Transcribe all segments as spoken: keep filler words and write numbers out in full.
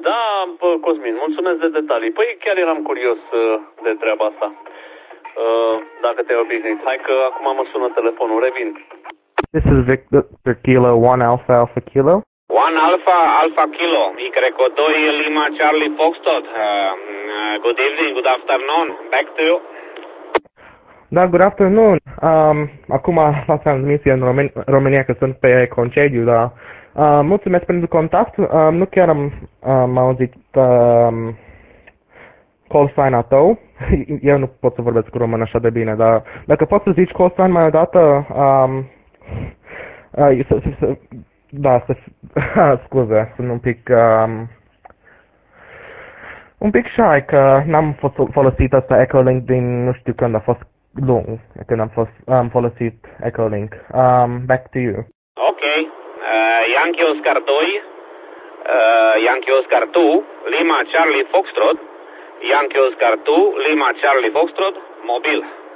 Da, bă, Cosmin, mulțumesc de detalii. Păi chiar eram curios uh, de treaba asta. Uh, dacă te-ai obișnuit. Hai că acum mă sună telefonul. Revin. This is Victor Kilo one Alpha Alpha Kilo. one Alpha Alpha Kilo. Y doi Lima Charlie Foxtrot. Uh, uh, good evening, good afternoon. Back to you. Da, good afternoon. Um, acum la transmisie în Romen- România că sunt pe concediu, dar uh, mulțumesc pentru contact. Uh, nu chiar am, am auzit uh, call sign-ul tău. Eu nu pot să vorbesc cu român așa de bine, dar dacă poți să zici call sign mai odată, um, uh, să, să, să, da, să, scuze, sunt un pic, um, un pic shy că n-am folosit asta Echolink din nu știu când a fost lung, când am fost, am folosit Echolink. Um, back to you. Ok. Uh, Yankee Oscar doi, uh, Yankee Oscar doi, Lima Charlie Foxtrot, Yankee Oscar doi, Lima Charlie Foxtrot, mobil.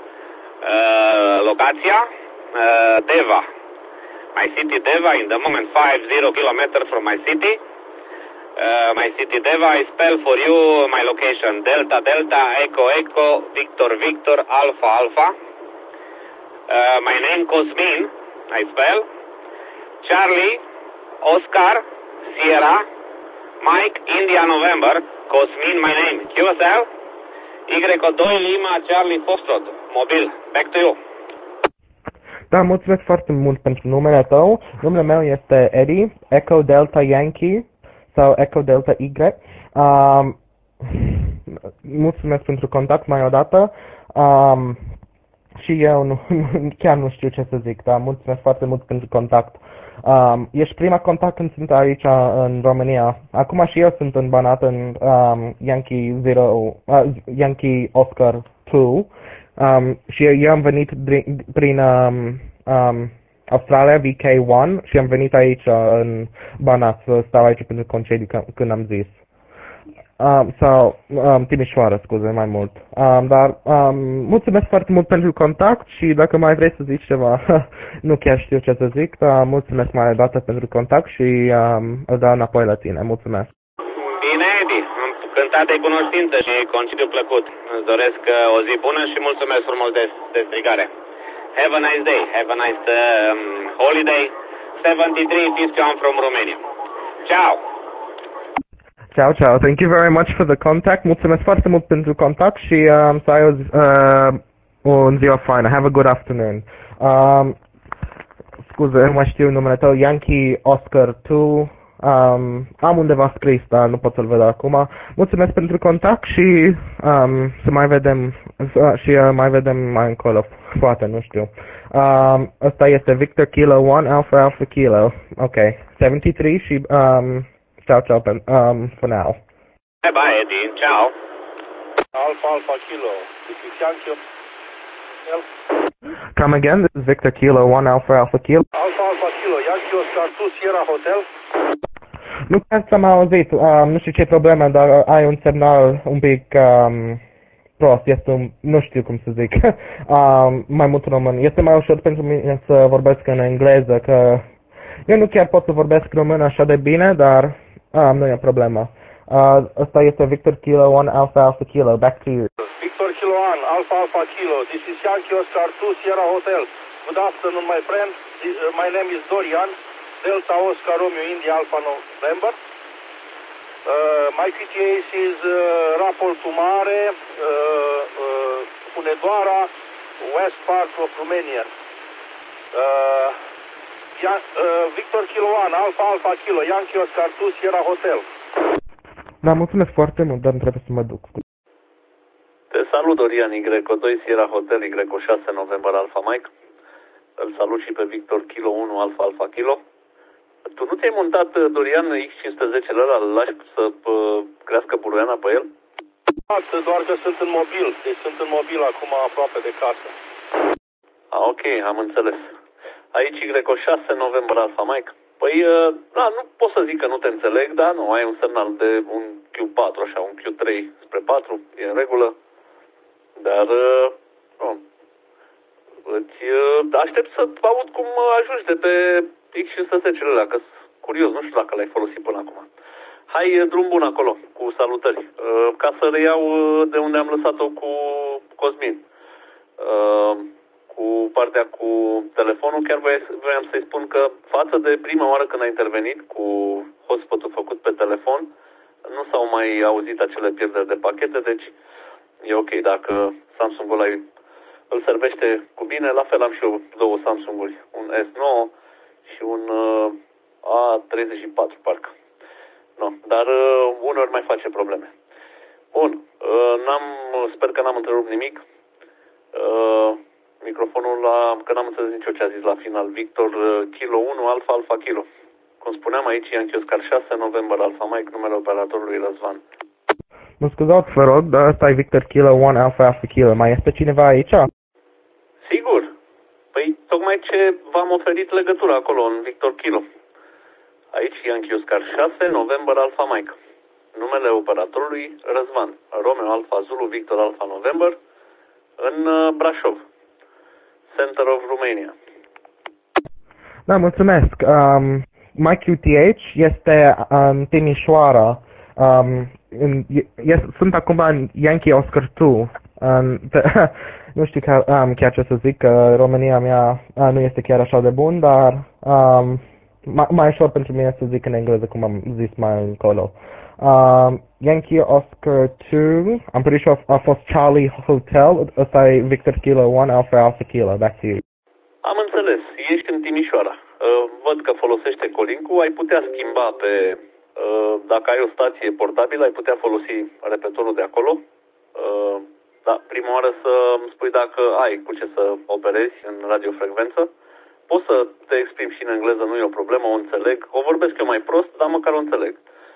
Uh, locația, uh, Deva. My city Deva, in the moment five zero kilometers from my city. Uh, my city Deva, I spell for you my location. Delta Delta, Echo Echo, Victor Victor, Alpha Alpha. Uh, my name Cosmin, I spell. Charlie, Oscar, Sierra, Mike, India November, Cosmin my name. Q S L, Y doi Lima Charlie Foxtrot, mobil. Back to you. Da, mulțumesc foarte mult pentru numele tău. Numele meu este Eddie, Echo Delta Yankee sau Echo Delta Y. Um, mulțumesc pentru contact mai odată. Um, și eu nu, chiar nu știu ce să zic, dar mulțumesc foarte mult pentru contact. Um, ești prima contact când sunt aici în România. Acum și eu sunt în Banat în um, Yankee zero, uh, Yankee Oscar doi. Um, și eu am venit prin, prin um, um, Australia, V K unu, și am venit aici în Banat să stau aici pentru concediu când am zis. Um, sau um, Timișoara, scuze, mai mult. Um, dar um, mulțumesc foarte mult pentru contact și dacă mai vrei să zici ceva, nu chiar știu ce să zic, dar mulțumesc mai dată pentru contact și um, îl dau înapoi la tine. Mulțumesc. Bine, Edi, am cântat de cunoștință și concediu plăcut. Îți doresc o zi bună și mulțumesc frumos de, de strigare. Have a nice day, have a nice um, holiday. seventy-three Fiscal from Romania. Ciao! Ciao, ciao. Thank you very much for the contact. Mulțumesc foarte mult pentru contact și um, să ai o, zi, uh, o ziua faină. Have a good afternoon. Um, scuze, nu mai știu numele tău. Yankee Oscar doi. Um, am undeva scris, dar nu pot să-l văd acum. Mulțumesc pentru contact și um, să mai vedem uh, și uh, mai vedem mai încolo. Poate, nu știu. Um, ăsta este Victor Kilo one Alpha Alpha Kilo. Ok. seventy-three și um, ciao ciao um, for now. Bye bye, Eddie. Ciao. Alpha Alpha Kilo. This is Yankee. Come again. This is Victor Kilo one Alpha Alpha Kilo. Alpha Alpha Kilo. Yankee Oscar doi Sierra Hotel. Nu chiar ți-am auzit, um, nu știu ce problemă, dar ai un semnal un pic um, prost, este un, nu știu cum să zic, um, mai mult român. Este mai ușor pentru mine să vorbesc în engleză, că eu nu chiar pot să vorbesc român așa de bine, dar um, nu e problemă. Uh, ăsta este Victor Kilo one Alpha Alpha Kilo, back to you. Victor Kilo one Alpha Alpha Kilo, this is Yankee Oscar doi Sierra Hotel. Good afternoon, my friend. This, uh, my name is Dorian. Delta Oscar Romeo India Alpha November. Uh, my Q T A is uh, Rapol Tumare, uh, uh, Hunedoara, west part of Romania. Uh, ya, uh, Victor Kilo one Alpha Alpha Kilo, Yankee Oscar doi Sierra Hotel. Da, mulțumesc foarte mult, dar nu trebuie să mă duc. Te salut, Dorian, Y doi Sierra Hotel, Y șase November Alpha Mike. Îl salut și pe Victor Kilo unu Alpha Alpha Kilo. Tu nu ți-ai montat, Dorian, X cinci sute zece-l ăla, îl lași să uh, crească buruiana pe el? Doar că sunt în mobil, deci sunt în mobil acum aproape de casă. Ah, ok, am înțeles. Aici Y șase November Alpha Mike. Păi, uh, da, nu pot să zic că nu te înțeleg, dar nu, ai un semnal de un Q patru, așa, un Q trei spre patru, e în regulă. Dar, uh, oh, îți uh, aștept să aud cum ajungi de pe X cinci sute zece-l ăla, că sunt curios, nu știu dacă l-ai folosit până acum. Hai, drum bun acolo, cu salutări. Uh, ca să reiau de unde am lăsat-o cu Cosmin. Uh, cu partea cu telefonul, chiar voiam să-i spun că față de prima oară când a intervenit cu hotspot-ul făcut pe telefon, nu s-au mai auzit acele pierderi de pachete, deci e ok. Dacă Samsung-ul ăla îl servește cu bine, la fel am și eu două Samsung-uri, un S nouă și un uh, A treizeci și patru, parcă. No, dar uh, uneori mai face probleme. Bun, uh, n-am, sper că n-am întrerupt nimic. Uh, microfonul la, că n-am înțeles nici eu ce a zis la final. Victor uh, Kilo unu, Alfa, Alfa Kilo. Cum spuneam aici, Yankee Oscar șase, November Alfa Mike, numele operatorului Răzvan. Mă scuzați, vă rog, dar ăsta e Victor Kilo unu, Alfa, Alfa Kilo. Mai este cineva aici? Sigur. Păi tocmai ce v-am oferit legătura acolo, în Victor Kilo. Aici, Yankee Oscar șase, November Alfa Mike. Numele operatorului Răzvan. Romeo Alfa Zulu, Victor Alfa November, în uh, Brașov. Center of Romania. Da, mulțumesc. Um, My Q T H este în Timișoara. Um, în, yes, sunt acum în Yankee Oscar doi. Um, de, nu știu că, um, chiar ce să zic, că România mea uh, nu este chiar așa de bun, dar um, mai, mai ușor pentru mine să zic în engleză, cum am zis mai încolo. Um, Yankee Oscar doi, I'm pretty sure a fost Charlie Hotel, ăsta e Victor Kilo unu, Alpha Alpha Kilo, back to you. Am înțeles, ești în Timișoara. Uh, văd că folosește Colinku, ai putea schimba pe, uh, dacă ai o stație portabilă, ai putea folosi repetorul de acolo. Uh, da, prima oară să îmi spui dacă ai cu ce să operezi în radiofrecvență. Poți să te exprimi și în engleză, nu e o problemă, o înțeleg. O vorbesc eu mai prost, dar măcar o înțeleg.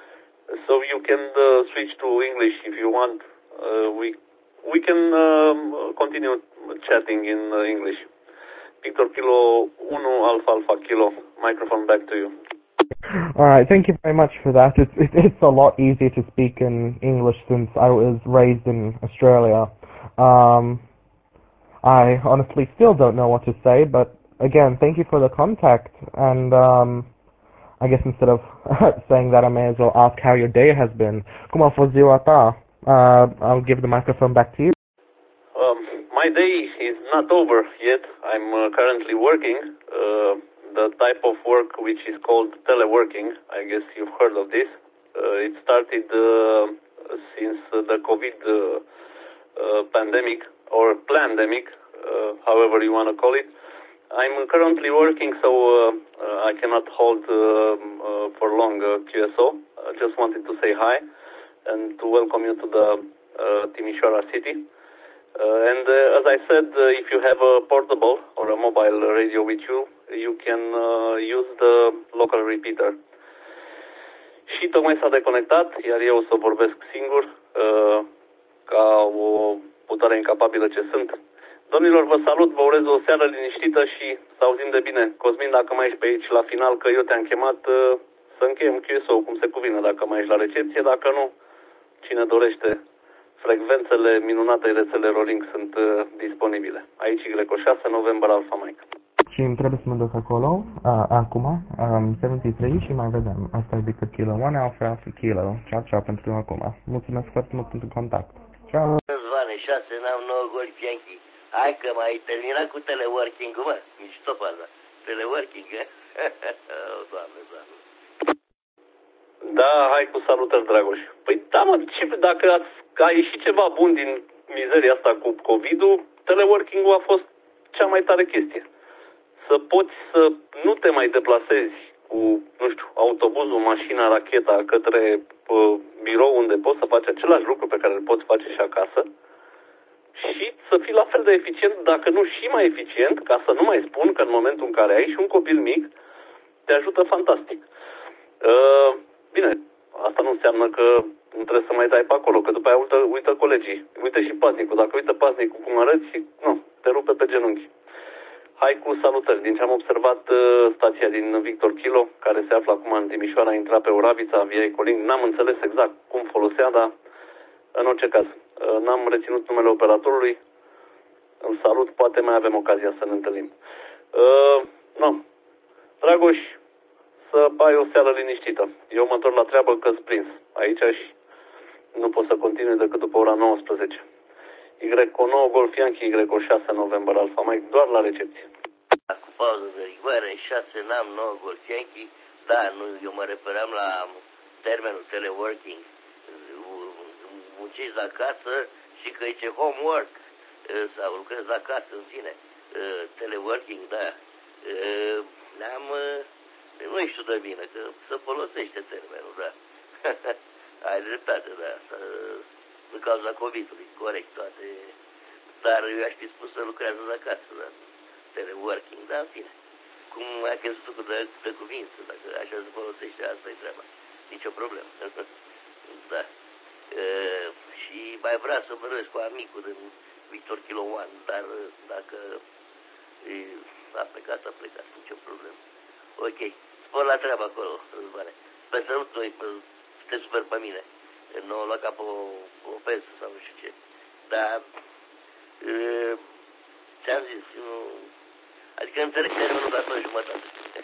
So you can uh, switch to English if you want. Uh, we we can uh, continue chatting in uh, English. Victor Kilo unu, Alpha Alpha Kilo. Microphone back to you. All right, thank you very much for that. It's it, it's a lot easier to speak in English since I was raised in Australia. Um, I honestly still don't know what to say, but again, thank you for the contact. And um, I guess instead of saying that, I may as well ask how your day has been. Cum a fost ziua ta? Uh, I'll give the microphone back to you. Um, my day is not over yet. I'm uh, currently working. Uh, the type of work which is called teleworking. I guess you've heard of this. Uh, it started uh, since uh, the COVID uh, uh, pandemic or pandemic, uh, however you want to call it. I'm currently working, so uh, uh, I cannot hold uh, uh, for long uh, Q S O. I just wanted to say hi and to welcome you to the uh, Timișoara city. Uh, and uh, as I said, uh, if you have a portable or a mobile radio with you, you can uh, use the local repeater. Și tocmai s-a deconectat, iar eu o să vorbesc singur, uh, ca o putare incapabilă ce sunt. Domnilor, vă salut, vă urez o seară liniștită și să auzim de bine. Cosmin, dacă mai ești pe aici la final, că eu te-am chemat, uh, să încheiem Q S O cum se cuvine, dacă mai ești la recepție, dacă nu, cine dorește. Frecvențele minunatei rețele Rolling sunt uh, disponibile. Aici Y șase, November Alpha Mike. Și îmi trebuie să mă duc acolo, uh, acum, um, șaptezeci și trei și mai vedem. Asta e Victor Kilo unu, Alpha Alpha Kilo. Ciao, ciao pentru acum. Mulțumesc foarte mult pentru contact. Ciao. Răzvane, șase, n-am nouă goli Yankee. Hai că m-ai terminat cu teleworking-ul, mă. Mișto faza. Teleworking, eh? Oh, Doamne, Doamne. Da, hai cu salutări, Dragoș. Păi da, mă, ce, dacă ați, a ieșit ceva bun din mizeria asta cu COVID-ul, teleworking-ul a fost cea mai tare chestie. Să poți să nu te mai deplasezi cu, nu știu, autobuzul, mașina, racheta către uh, birou unde poți să faci același lucru pe care îl poți face și acasă și să fii la fel de eficient, dacă nu și mai eficient, ca să nu mai spun că în momentul în care ai și un copil mic, te ajută fantastic. Uh, bine, asta nu înseamnă că nu trebuie să mai dai pe acolo, că după aia uită, uită colegii, uită și paznicul. Dacă uită paznicul cum arăți, nu, te rupe pe genunchi. Hai cu salutări. Din ce am observat, stația din Victor Kilo, care se află acum în Timișoara, a intrat pe Oravița via Ecolink. N-am înțeles exact cum folosea, dar în orice caz, n-am reținut numele operatorului. Îl salut, poate mai avem ocazia să ne întâlnim. Uh, no. Dragoș, să ai o seară liniștită. Eu mă întorc la treabă că-s prins aici și nu pot să continui decât după ora nouăsprezece. Y cu nouă Golf Yankee, Y cu șase November Alpha Mike, doar la recepție. Cu pauză de rigoare, șase N A M, nouă Golf Yankee. Da, nu, eu mă referam la termenul teleworking. Muncești acasă și că e ce homework sau lucrezi acasă în sine. Teleworking, da. Ne-am, nu știu de bine, că se folosește termenul, da. Ai dreptate, da. Din cauza COVID-ului, corect, toate. Dar eu aș fi spus să lucrează de acasă, da. Teleworking, da, în fine. Cum ai crezut cu de, de cuvință, dacă așa se folosește, asta e treaba. Nici o problemă. Da. E, și mai vrea să vorbesc cu amicul din Victor Kilo One, dar dacă e, a plecat, a plecat, nicio problemă. Ok, spor la treabă acolo, Răzvane. Pe sărut noi, te super pe mine. Nu o lua ca pe o, o ofensă sau nu știu ce. Dar e, ți-am zis, nu... Adică înțeleg termenul de pe jumătate.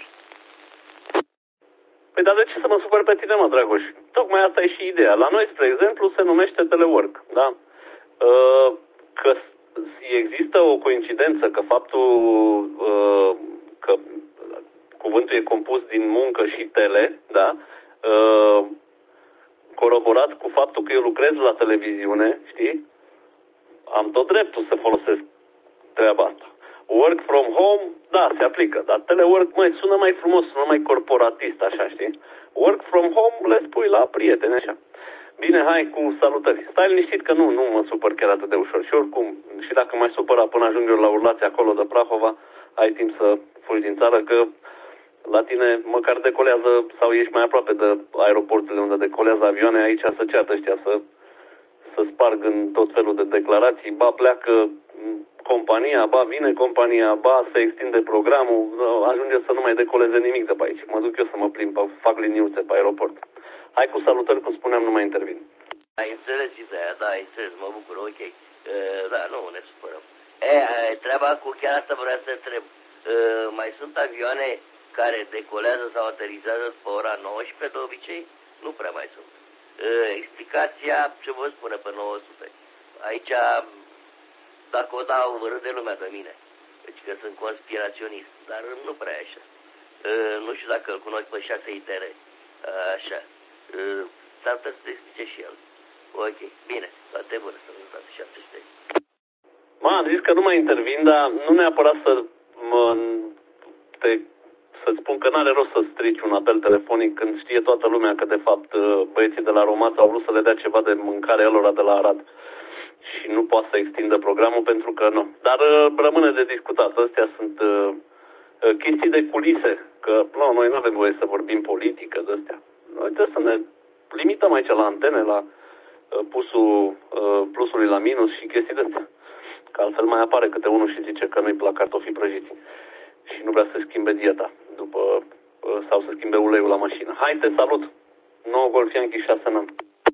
Păi dar de ce să mă supăr pe tine, mă, Dragoș? Tocmai asta e și ideea. La noi, spre exemplu, se numește telework, da? Că există o coincidență că faptul că cuvântul e compus din muncă și tele, da? Coroborat cu faptul că eu lucrez la televiziune, știi? Am tot dreptul să folosesc treaba asta. Work from home, da, se aplică, dar telework, măi, sună mai frumos, sună mai corporatist, așa, știi? Work from home le spui la prieteni, așa. Bine, hai cu salutări. Stai liniștit că nu, nu mă supăr chiar atât de ușor. Și oricum, și dacă mai supăra până ajung eu la urlați acolo de Prahova, ai timp să fugi din țară, că la tine măcar decolează, sau ești mai aproape de aeroporturile unde decolează avioane, aici să ceată ăștia, să, să sparg în tot felul de declarații, ba pleacă compania, ba vine compania, ba se extinde programul, ajunge să nu mai decoleze nimic de pe aici. Mă duc eu să mă plimb, fac liniuțe pe aeroport. Hai cu salutări, cum spuneam, nu mai intervin. Ai înțeles ideea, da, ai înțeles, mă bucur, ok. Uh, da, nu ne supărăm. E, treaba cu chiar asta vreau să întreb. Uh, mai sunt avioane care decolează sau aterizează pe ora nouăsprezece de obicei? Nu prea mai sunt. Uh, explicația, ce vă spune pe nouă sute? Aici, dacă o dau, râde lumea de mine. Deci că sunt conspiraționist, dar nu prea e așa. Uh, nu știu dacă îl cunoști pe șase I T R. Uh, așa. Uh, s-ar putea să te explice și el. Ok, bine, toate bune, sănătate și atâște. Mă, am zis că nu mai intervin, dar nu neapărat să mă, te, să-ți spun că n-are rost să strici un apel telefonic când știe toată lumea că de fapt băieții de la Romaț au vrut să le dea ceva de mâncare elora de la Arad și nu poate să extindă programul pentru că nu. Dar rămâne de discutat. Astea sunt uh, chestii de culise, că nu, noi nu avem voie să vorbim politică de astea. Noi trebuie să ne limităm aici la antene, la uh, pusul uh, plusului la minus și chestii de astea. Că altfel mai apare câte unul și zice că nu-i plac cartofii prăjiți și nu vrea să schimbe dieta după, uh, sau să schimbe uleiul la mașină. Hai, te salut! nouă Golf Yankee șase N A M.